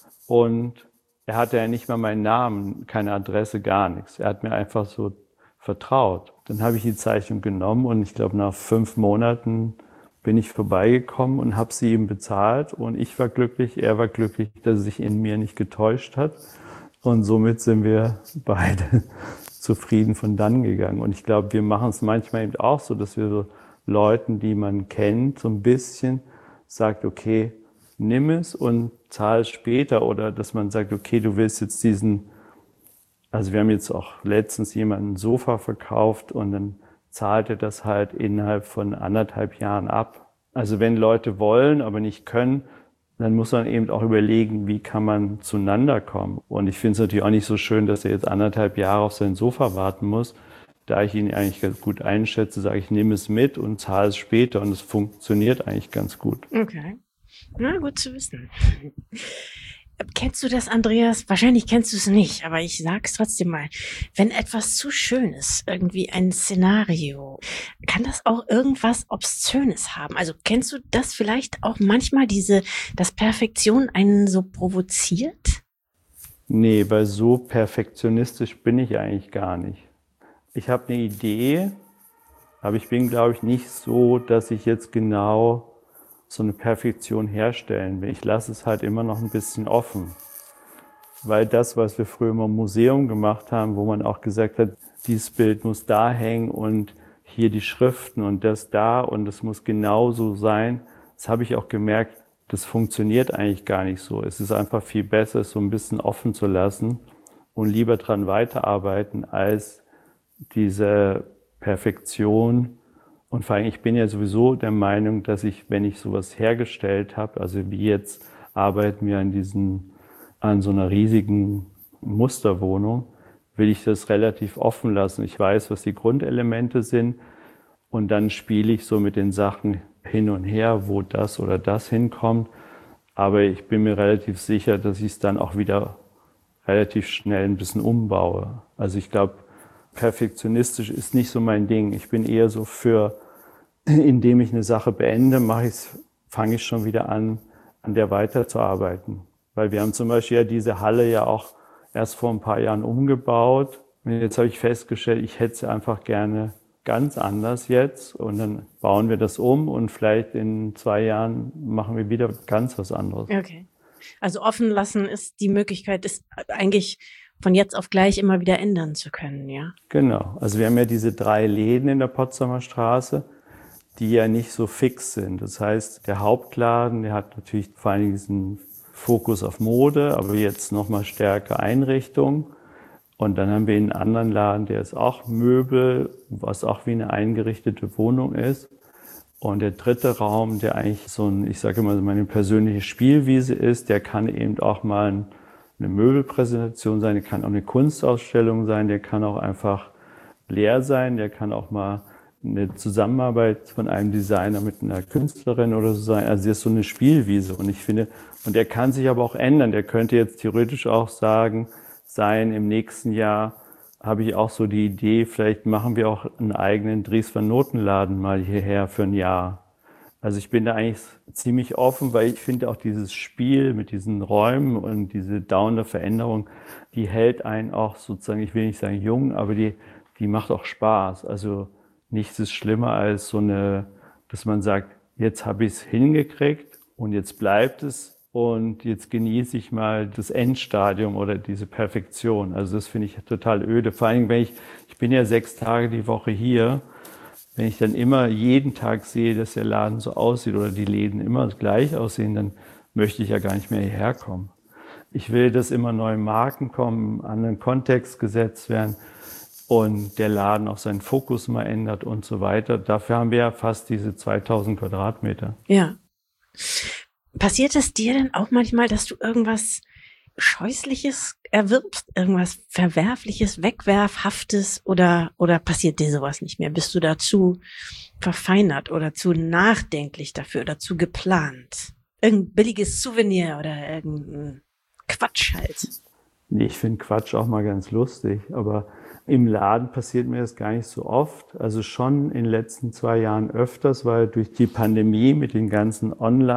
Und er hatte ja nicht mal meinen Namen, keine Adresse, gar nichts. Er hat mir einfach so vertraut. Dann habe ich die Zeichnung genommen und ich glaube, nach 5 Monaten bin ich vorbeigekommen und habe sie ihm bezahlt. Und ich war glücklich, er war glücklich, dass er sich in mir nicht getäuscht hat. Und somit sind wir beide zufrieden von dann gegangen. Und ich glaube, wir machen es manchmal eben auch so, dass wir so Leuten, die man kennt, so ein bisschen sagt, okay, nimm es und zahl es später. Oder dass man sagt, okay, du willst jetzt also wir haben jetzt auch letztens jemanden ein Sofa verkauft und dann zahlt er das halt innerhalb von 1,5 Jahren ab. Also wenn Leute wollen, aber nicht können, dann muss man eben auch überlegen, wie kann man zueinander kommen. Und ich finde es natürlich auch nicht so schön, dass er jetzt 1,5 Jahre auf sein Sofa warten muss. Da ich ihn eigentlich ganz gut einschätze, sage ich, nehme es mit und zahle es später. Und es funktioniert eigentlich ganz gut. Okay. Na, gut zu wissen. Kennst du das, Andreas? Wahrscheinlich kennst du es nicht, aber ich sag's trotzdem mal. Wenn etwas zu schön ist, irgendwie ein Szenario, kann das auch irgendwas Obszönes haben? Also kennst du das vielleicht auch manchmal, dass Perfektion einen so provoziert? Nee, weil so perfektionistisch bin ich eigentlich gar nicht. Ich habe eine Idee, aber ich bin, glaube ich, nicht so, dass ich jetzt genau so eine Perfektion herstellen will. Ich lasse es halt immer noch ein bisschen offen. weil das, was wir früher immer im Museum gemacht haben, wo man auch gesagt hat, dieses Bild muss da hängen und hier die Schriften und das da und es muss genauso sein, das habe ich auch gemerkt, das funktioniert eigentlich gar nicht so. Es ist einfach viel besser, es so ein bisschen offen zu lassen und lieber dran weiterarbeiten als diese Perfektion. Und vor allem, ich bin ja sowieso der Meinung, dass ich, wenn ich sowas hergestellt habe, also wie jetzt arbeiten wir an so einer riesigen Musterwohnung, will ich das relativ offen lassen. Ich weiß, was die Grundelemente sind und dann spiele ich so mit den Sachen hin und her, wo das oder das hinkommt. Aber ich bin mir relativ sicher, dass ich es dann auch wieder relativ schnell ein bisschen umbaue. Also ich glaube, perfektionistisch ist nicht so mein Ding. Ich bin eher so indem ich eine Sache beende, fange ich schon wieder an der weiterzuarbeiten. Weil wir haben zum Beispiel ja diese Halle ja auch erst vor ein paar Jahren umgebaut. Und jetzt habe ich festgestellt, ich hätte sie einfach gerne ganz anders jetzt. Und dann bauen wir das um und vielleicht in 2 Jahren machen wir wieder ganz was anderes. Okay. Also offen lassen ist die Möglichkeit, ist eigentlich von jetzt auf gleich immer wieder ändern zu können, ja? Genau. Also wir haben ja diese 3 Läden in der Potsdamer Straße, die ja nicht so fix sind. Das heißt, der Hauptladen, der hat natürlich vor allen Dingen diesen Fokus auf Mode, aber jetzt nochmal stärker Einrichtung. Und dann haben wir einen anderen Laden, der ist auch Möbel, was auch wie eine eingerichtete Wohnung ist. Und der dritte Raum, der eigentlich ich sage immer, meine persönliche Spielwiese ist, der kann eben auch mal eine Möbelpräsentation sein, der kann auch eine Kunstausstellung sein, der kann auch einfach leer sein, der kann auch mal eine Zusammenarbeit von einem Designer mit einer Künstlerin oder so sein. Also das ist so eine Spielwiese. Und ich finde, und der kann sich aber auch ändern. Der könnte jetzt theoretisch auch sein, im nächsten Jahr habe ich auch so die Idee, vielleicht machen wir auch einen eigenen Dries van Noten-Laden mal hierher für ein Jahr. Also ich bin da eigentlich ziemlich offen, weil ich finde auch dieses Spiel mit diesen Räumen und diese dauernde Veränderung, die hält einen auch sozusagen, ich will nicht sagen jung, aber die macht auch Spaß. Also nichts ist schlimmer als dass man sagt, jetzt habe ich es hingekriegt und jetzt bleibt es und jetzt genieße ich mal das Endstadium oder diese Perfektion. Also das finde ich total öde. Vor allem, ich bin ja 6 Tage die Woche hier, wenn ich dann immer jeden Tag sehe, dass der Laden so aussieht oder die Läden immer gleich aussehen, dann möchte ich ja gar nicht mehr hierher kommen. Ich will, dass immer neue Marken kommen, einen anderen Kontext gesetzt werden und der Laden auch seinen Fokus mal ändert und so weiter. Dafür haben wir ja fast diese 2000 Quadratmeter. Ja. Passiert es dir denn auch manchmal, dass du irgendwas Scheußliches erwirbst, irgendwas Verwerfliches, Wegwerfhaftes oder passiert dir sowas nicht mehr? Bist du dazu verfeinert oder zu nachdenklich dafür oder zu geplant? Irgendein billiges Souvenir oder irgendein Quatsch halt? Nee, ich finde Quatsch auch mal ganz lustig, aber im Laden passiert mir das gar nicht so oft. Also schon in den letzten 2 Jahren öfters, weil durch die Pandemie mit den ganzen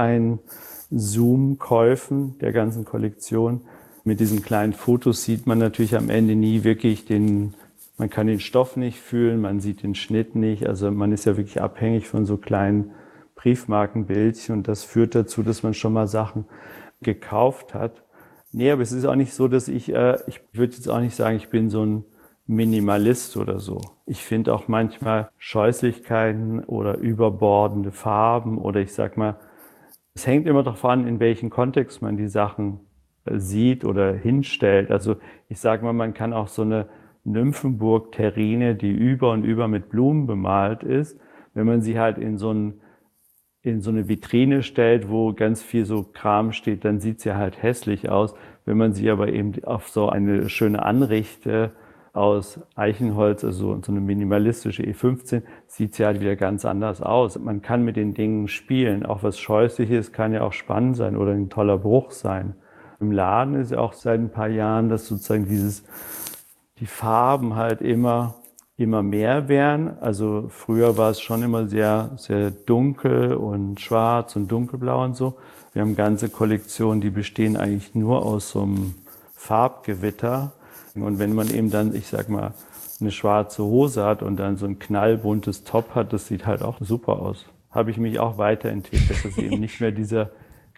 Online-Zoom-Käufen der ganzen Kollektion, mit diesen kleinen Fotos sieht man natürlich am Ende nie wirklich man kann den Stoff nicht fühlen, man sieht den Schnitt nicht. Also man ist ja wirklich abhängig von so kleinen Briefmarkenbildchen und das führt dazu, dass man schon mal Sachen gekauft hat. Nee, aber es ist auch nicht so, dass ich würde jetzt auch nicht sagen, ich bin so ein Minimalist oder so. Ich finde auch manchmal Scheußlichkeiten oder überbordende Farben oder ich sag mal, es hängt immer darauf an, in welchem Kontext man die Sachen sieht oder hinstellt. Also ich sag mal, man kann auch so eine Nymphenburg-Terrine, die über und über mit Blumen bemalt ist, wenn man sie halt in so eine Vitrine stellt, wo ganz viel so Kram steht, dann sieht sie halt hässlich aus. Wenn man sie aber eben auf so eine schöne Anrichte aus Eichenholz, also so eine minimalistische E15, sieht sie halt wieder ganz anders aus. Man kann mit den Dingen spielen. Auch was Scheußliches kann ja auch spannend sein oder ein toller Bruch sein. Im Laden ist ja auch seit ein paar Jahren, dass sozusagen die Farben halt immer mehr werden. Also früher war es schon immer sehr, sehr dunkel und schwarz und dunkelblau und so. Wir haben ganze Kollektionen, die bestehen eigentlich nur aus so einem Farbgewitter. Und wenn man eben dann, ich sag mal, eine schwarze Hose hat und dann so ein knallbuntes Top hat, das sieht halt auch super aus. Habe ich mich auch weiterentwickelt, dass eben nicht mehr dieser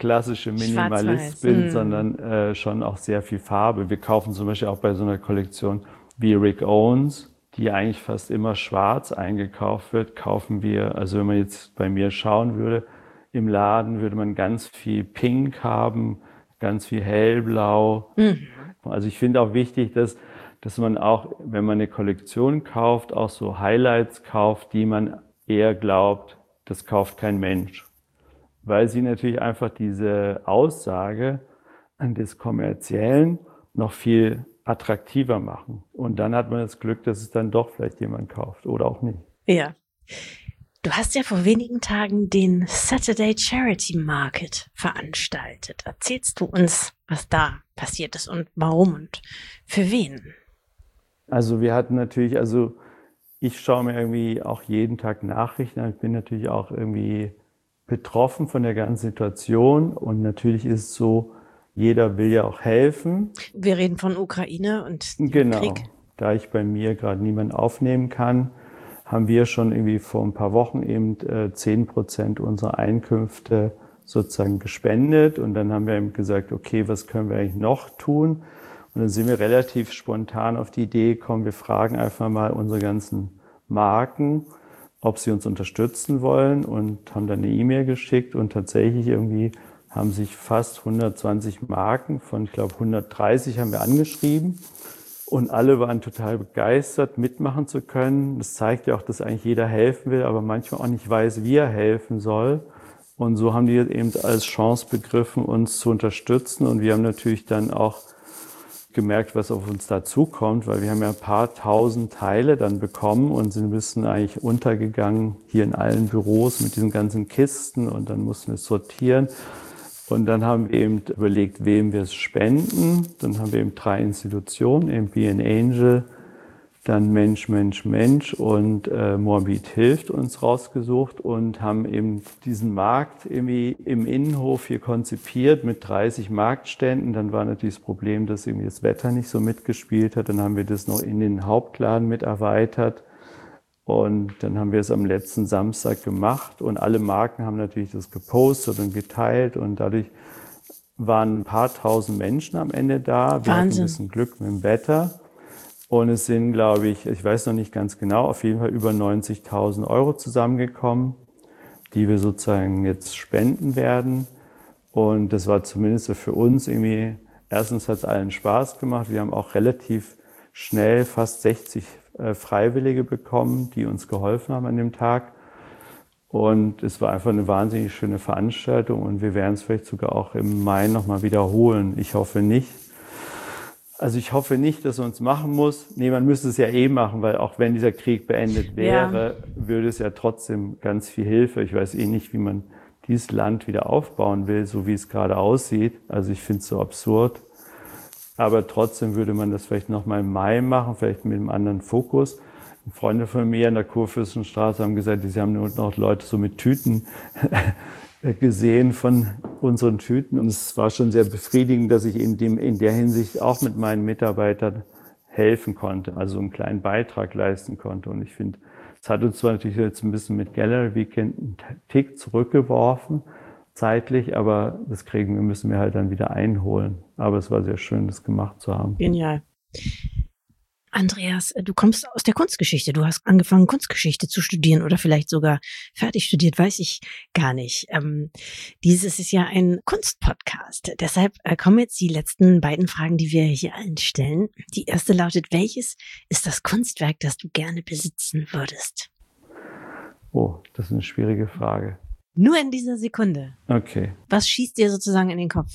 klassische Minimalist Schwarz-Weiß. bin, sondern schon auch sehr viel Farbe. Wir kaufen zum Beispiel auch bei so einer Kollektion wie Rick Owens, die eigentlich fast immer schwarz eingekauft wird, kaufen wir, also wenn man jetzt bei mir schauen würde, im Laden würde man ganz viel Pink haben, ganz viel Hellblau. Also ich finde auch wichtig, dass man auch, wenn man eine Kollektion kauft, auch so Highlights kauft, die man eher glaubt, das kauft kein Mensch. Weil sie natürlich einfach diese Aussage des Kommerziellen noch viel attraktiver machen. Und dann hat man das Glück, dass es dann doch vielleicht jemand kauft oder auch nicht. Ja. Du hast ja vor wenigen Tagen den Saturday Charity Market veranstaltet. Erzählst du uns, was da passiert ist und warum und für wen? Also wir hatten natürlich, also ich schaue mir irgendwie auch jeden Tag Nachrichten an. Ich bin natürlich auch irgendwie betroffen von der ganzen Situation. Und natürlich ist es so, jeder will ja auch helfen. Wir reden von Ukraine und dem Genau. Krieg. Da ich bei mir gerade niemanden aufnehmen kann, haben wir schon irgendwie vor ein paar Wochen eben 10% unserer Einkünfte sozusagen gespendet. Und dann haben wir eben gesagt, okay, was können wir eigentlich noch tun? Und dann sind wir relativ spontan auf die Idee gekommen, wir fragen einfach mal unsere ganzen Marken, ob sie uns unterstützen wollen, und haben dann eine E-Mail geschickt, und tatsächlich irgendwie haben sich fast 120 Marken von, ich glaube 130 haben wir angeschrieben, und alle waren total begeistert, mitmachen zu können. Das zeigt ja auch, dass eigentlich jeder helfen will, aber manchmal auch nicht weiß, wie er helfen soll. Und so haben die eben als Chance begriffen, uns zu unterstützen, und wir haben natürlich dann auch gemerkt, was auf uns dazukommt, weil wir haben ja ein paar tausend Teile dann bekommen und sind ein bisschen eigentlich untergegangen hier in allen Büros mit diesen ganzen Kisten, und dann mussten wir es sortieren. Und dann haben wir eben überlegt, wem wir es spenden. Dann haben wir eben 3 Institutionen, eben Be an Angel, dann Mensch, Mensch, Mensch und Moabit hilft uns rausgesucht, und haben eben diesen Markt irgendwie im Innenhof hier konzipiert mit 30 Marktständen. Dann war natürlich das Problem, dass irgendwie das Wetter nicht so mitgespielt hat. Dann haben wir das noch in den Hauptladen mit erweitert, und dann haben wir es am letzten Samstag gemacht, und alle Marken haben natürlich das gepostet und geteilt, und dadurch waren ein paar tausend Menschen am Ende da. Wir hatten ein bisschen Glück mit dem Wetter. Und es sind, glaube ich weiß noch nicht ganz genau, auf jeden Fall über 90.000 € zusammengekommen, die wir sozusagen jetzt spenden werden. Und das war zumindest für uns irgendwie, erstens hat es allen Spaß gemacht. Wir haben auch relativ schnell fast 60 Freiwillige bekommen, die uns geholfen haben an dem Tag. Und es war einfach eine wahnsinnig schöne Veranstaltung, und wir werden es vielleicht sogar auch im Mai nochmal wiederholen. Ich hoffe nicht. Also ich hoffe nicht, dass man es machen muss. Nee, man müsste es ja eh machen, weil auch wenn dieser Krieg beendet wäre, würde es ja trotzdem ganz viel Hilfe. Ich weiß eh nicht, wie man dieses Land wieder aufbauen will, so wie es gerade aussieht. Also ich finde es so absurd. Aber trotzdem würde man das vielleicht noch mal im Mai machen, vielleicht mit einem anderen Fokus. Freunde von mir in der Kurfürstenstraße haben gesagt, sie haben nur noch Leute so mit Tüten gesehen von unseren Tüten. Und es war schon sehr befriedigend, dass ich in der Hinsicht auch mit meinen Mitarbeitern helfen konnte, also einen kleinen Beitrag leisten konnte. Und ich finde, es hat uns zwar natürlich jetzt ein bisschen mit Gallery Weekend einen Tick zurückgeworfen, zeitlich, aber müssen wir halt dann wieder einholen. Aber es war sehr schön, das gemacht zu haben. Genial. Andreas, du kommst aus der Kunstgeschichte. Du hast angefangen, Kunstgeschichte zu studieren oder vielleicht sogar fertig studiert, weiß ich gar nicht. Dieses ist ja ein Kunstpodcast. Deshalb kommen jetzt die letzten beiden Fragen, die wir hier allen stellen. Die erste lautet: Welches ist das Kunstwerk, das du gerne besitzen würdest? Oh, das ist eine schwierige Frage. Nur in dieser Sekunde. Okay. Was schießt dir sozusagen in den Kopf?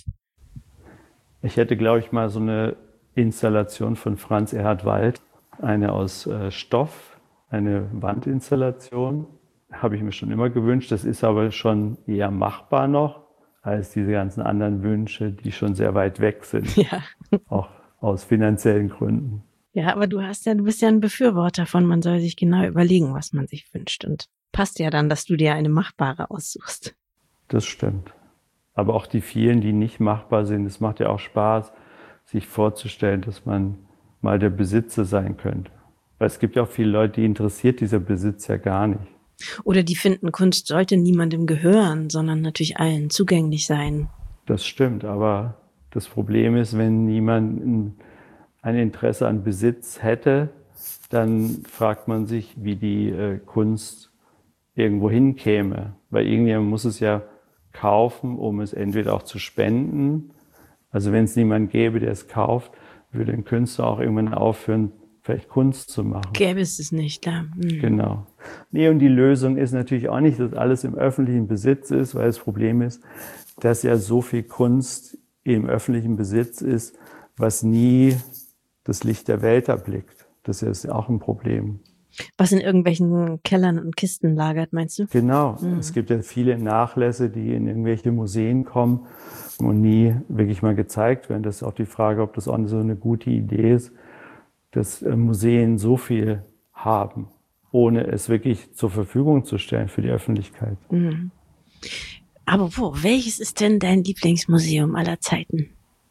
Ich hätte, glaube ich, mal so eine Installation von Franz Erhard Wald, eine aus Stoff, eine Wandinstallation, habe ich mir schon immer gewünscht. Das ist aber schon eher machbar noch als diese ganzen anderen Wünsche, die schon sehr weit weg sind, Ja. Auch aus finanziellen Gründen. Ja, aber du bist ja ein Befürworter von, man soll sich genau überlegen, was man sich wünscht, und passt ja dann, dass du dir eine machbare aussuchst. Das stimmt. Aber auch die vielen, die nicht machbar sind, es macht ja auch Spaß, sich vorzustellen, dass man mal der Besitzer sein könnte. Weil es gibt ja auch viele Leute, die interessiert dieser Besitz ja gar nicht. Oder die finden, Kunst sollte niemandem gehören, sondern natürlich allen zugänglich sein. Das stimmt, aber das Problem ist, wenn niemand ein Interesse an Besitz hätte, dann fragt man sich, wie die Kunst irgendwo hinkäme. Weil irgendjemand muss es ja kaufen, um es entweder auch zu spenden. Also wenn es niemand gäbe, der es kauft, würde ein Künstler auch irgendwann aufhören, vielleicht Kunst zu machen. Gäbe es es nicht, klar. Genau. Nee, und die Lösung ist natürlich auch nicht, dass alles im öffentlichen Besitz ist, weil das Problem ist, dass ja so viel Kunst im öffentlichen Besitz ist, was nie das Licht der Welt erblickt. Das ist ja auch ein Problem. Was in irgendwelchen Kellern und Kisten lagert, meinst du? Genau. Es gibt ja viele Nachlässe, die in irgendwelche Museen kommen und nie wirklich mal gezeigt werden. Das ist auch die Frage, ob das auch so eine gute Idee ist, dass Museen so viel haben, ohne es wirklich zur Verfügung zu stellen für die Öffentlichkeit. Aber welches ist denn dein Lieblingsmuseum aller Zeiten?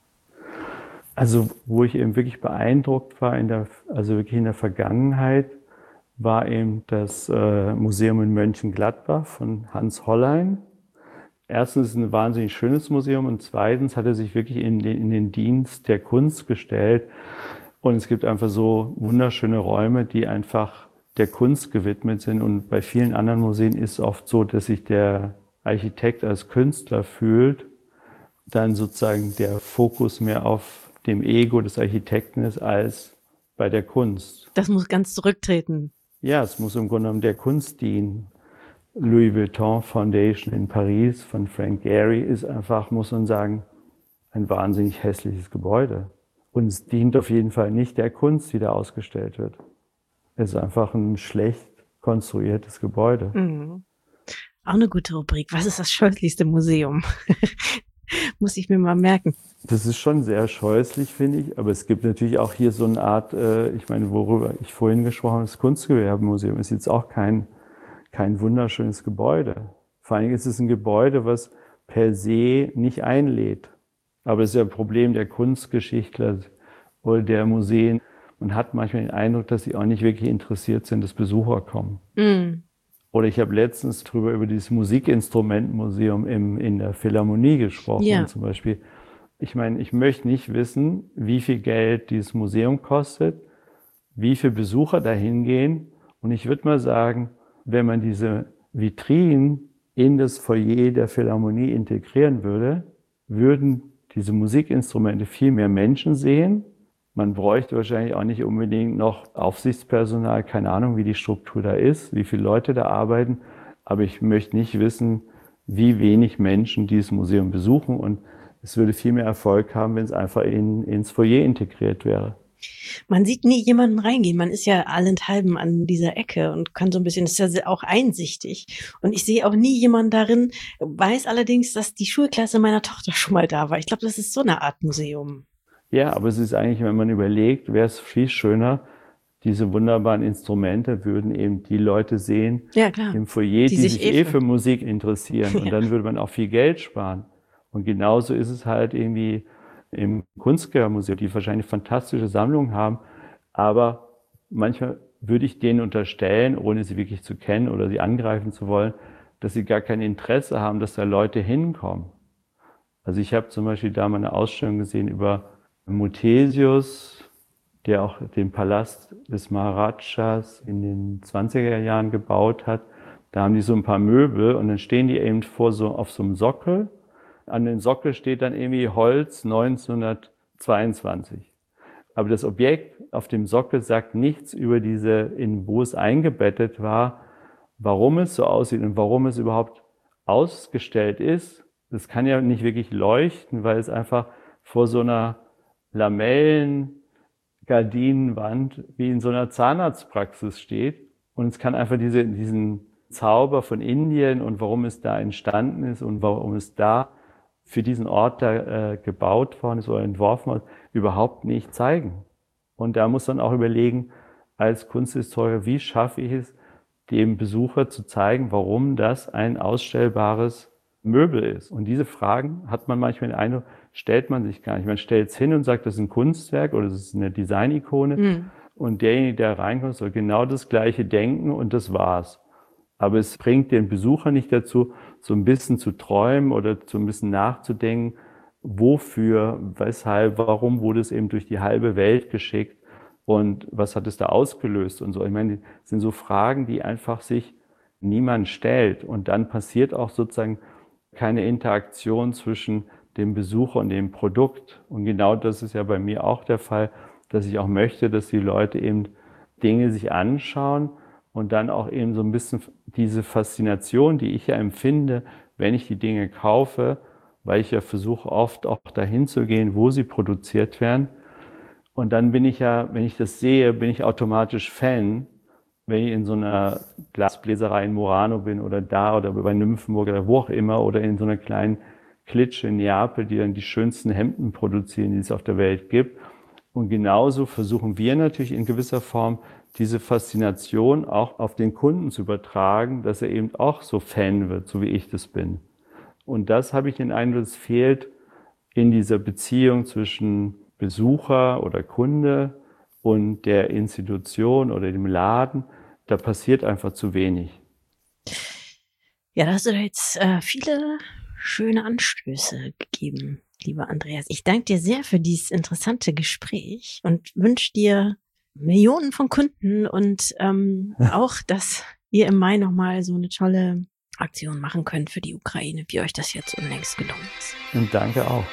Also wo ich eben wirklich beeindruckt war, also wirklich in der Vergangenheit, war eben das Museum in Mönchengladbach von Hans Hollein. Erstens ist es ein wahnsinnig schönes Museum und zweitens hat er sich wirklich in den Dienst der Kunst gestellt. Und es gibt einfach so wunderschöne Räume, die einfach der Kunst gewidmet sind. Und bei vielen anderen Museen ist es oft so, dass sich der Architekt als Künstler fühlt, dann sozusagen der Fokus mehr auf dem Ego des Architekten ist als bei der Kunst. Das muss ganz zurücktreten. Ja, es muss im Grunde genommen der Kunst dienen. Louis Vuitton Foundation in Paris von Frank Gehry ist einfach, muss man sagen, ein wahnsinnig hässliches Gebäude. Und es dient auf jeden Fall nicht der Kunst, die da ausgestellt wird. Es ist einfach ein schlecht konstruiertes Gebäude. Auch eine gute Rubrik. Was ist das scheußlichste Museum? Muss ich mir mal merken. Das ist schon sehr scheußlich, finde ich. Aber es gibt natürlich auch hier so eine Art, ich meine, worüber ich vorhin gesprochen habe, das Kunstgewerbemuseum ist jetzt auch kein wunderschönes Gebäude. Vor allen Dingen ist es ein Gebäude, was per se nicht einlädt. Aber das ist ja ein Problem der Kunstgeschichtler oder der Museen. Man hat manchmal den Eindruck, dass sie auch nicht wirklich interessiert sind, dass Besucher kommen. Oder ich habe letztens über dieses Musikinstrumentenmuseum in der Philharmonie gesprochen. Ja. Zum Beispiel. Ich meine, ich möchte nicht wissen, wie viel Geld dieses Museum kostet, wie viele Besucher da hingehen. Und ich würde mal sagen, wenn man diese Vitrinen in das Foyer der Philharmonie integrieren würde, würden diese Musikinstrumente viel mehr Menschen sehen. Man bräuchte wahrscheinlich auch nicht unbedingt noch Aufsichtspersonal, keine Ahnung, wie die Struktur da ist, wie viele Leute da arbeiten. Aber ich möchte nicht wissen, wie wenig Menschen dieses Museum besuchen. Und es würde viel mehr Erfolg haben, wenn es einfach ins Foyer integriert wäre. Man sieht nie jemanden reingehen. Man ist ja allenthalben an dieser Ecke und kann so ein bisschen, das ist ja auch einsichtig. Und ich sehe auch nie jemanden darin, weiß allerdings, dass die Schulklasse meiner Tochter schon mal da war. Ich glaube, das ist so eine Art Museum. Ja, aber es ist eigentlich, wenn man überlegt, wäre es viel schöner, diese wunderbaren Instrumente würden eben die Leute sehen im Foyer, die sich für Musik interessieren. Ja. Und dann würde man auch viel Geld sparen. Und genauso ist es halt irgendwie im Kunstgewerbemuseum, die wahrscheinlich fantastische Sammlungen haben. Aber manchmal würde ich denen unterstellen, ohne sie wirklich zu kennen oder sie angreifen zu wollen, dass sie gar kein Interesse haben, dass da Leute hinkommen. Also ich habe zum Beispiel da mal eine Ausstellung gesehen über Muthesius, der auch den Palast des Maharajas in den 20er Jahren gebaut hat. Da haben die so ein paar Möbel und dann stehen die eben auf so einem Sockel. An den Sockel steht dann irgendwie Holz 1922. Aber das Objekt auf dem Sockel sagt nichts über wo es eingebettet war, warum es so aussieht und warum es überhaupt ausgestellt ist. Das kann ja nicht wirklich leuchten, weil es einfach vor so einer Lamellen-Gardinenwand wie in so einer Zahnarztpraxis steht. Und es kann einfach diesen Zauber von Indien und warum es da entstanden ist und warum es da für diesen Ort da gebaut worden ist oder entworfen worden, überhaupt nicht zeigen. Und da muss man auch überlegen, als Kunsthistoriker, wie schaffe ich es, dem Besucher zu zeigen, warum das ein ausstellbares Möbel ist. Und diese Fragen hat man manchmal den Eindruck, stellt man sich gar nicht. Man stellt es hin und sagt, das ist ein Kunstwerk oder das ist eine Designikone. Und derjenige, der reinkommt, soll genau das Gleiche denken und das war's. Aber es bringt den Besucher nicht dazu, so ein bisschen zu träumen oder so ein bisschen nachzudenken, wofür, weshalb, warum wurde es eben durch die halbe Welt geschickt und was hat es da ausgelöst und so. Ich meine, das sind so Fragen, die einfach sich niemand stellt. Und dann passiert auch sozusagen keine Interaktion zwischen dem Besucher und dem Produkt. Und genau das ist ja bei mir auch der Fall, dass ich auch möchte, dass die Leute eben Dinge sich anschauen und dann auch eben so ein bisschen diese Faszination, die ich ja empfinde, wenn ich die Dinge kaufe, weil ich ja versuche oft auch dahin zu gehen, wo sie produziert werden. Und dann bin ich ja, wenn ich das sehe, bin ich automatisch Fan, wenn ich in so einer Glasbläserei in Murano bin oder da oder bei Nymphenburg oder wo auch immer oder in so einer kleinen Klitsche in Neapel, die dann die schönsten Hemden produzieren, die es auf der Welt gibt. Und genauso versuchen wir natürlich in gewisser Form diese Faszination auch auf den Kunden zu übertragen, dass er eben auch so Fan wird, so wie ich das bin. Und das habe ich den Eindruck, es fehlt in dieser Beziehung zwischen Besucher oder Kunde und der Institution oder dem Laden. Da passiert einfach zu wenig. Ja, da hast du da jetzt viele schöne Anstöße gegeben, lieber Andreas. Ich danke dir sehr für dieses interessante Gespräch und wünsche dir Millionen von Kunden und auch, dass ihr im Mai nochmal so eine tolle Aktion machen könnt für die Ukraine, wie euch das jetzt unlängst gelungen ist. Und danke auch.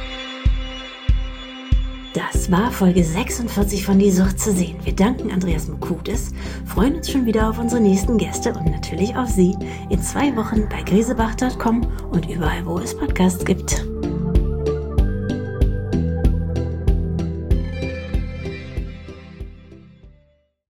Das war Folge 46 von Die Sucht zu sehen. Wir danken Andreas Mokoudis, freuen uns schon wieder auf unsere nächsten Gäste und natürlich auf Sie in 2 Wochen bei grisebach.com und überall, wo es Podcasts gibt.